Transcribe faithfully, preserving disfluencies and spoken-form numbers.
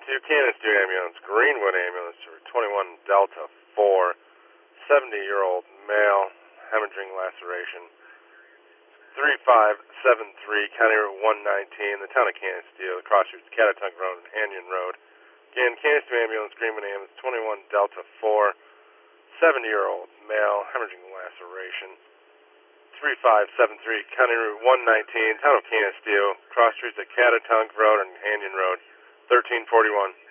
Canistoo Ambulance, Greenwood Ambulance for twenty-one Delta four, seventy-year-old male, hemorrhaging laceration. three five seven three, County Route one nineteen, the town of Canistoo, the crossroads Catatunk Road and Anion Road. Again, Canistoo Ambulance, Greenwood Ambulance, twenty-one Delta four, seventy-year-old male, hemorrhaging laceration. three five seven three, County Route one nineteen, town of Canistoo, cross streets at Catatunk Road and Anion Road, thirteen forty-one.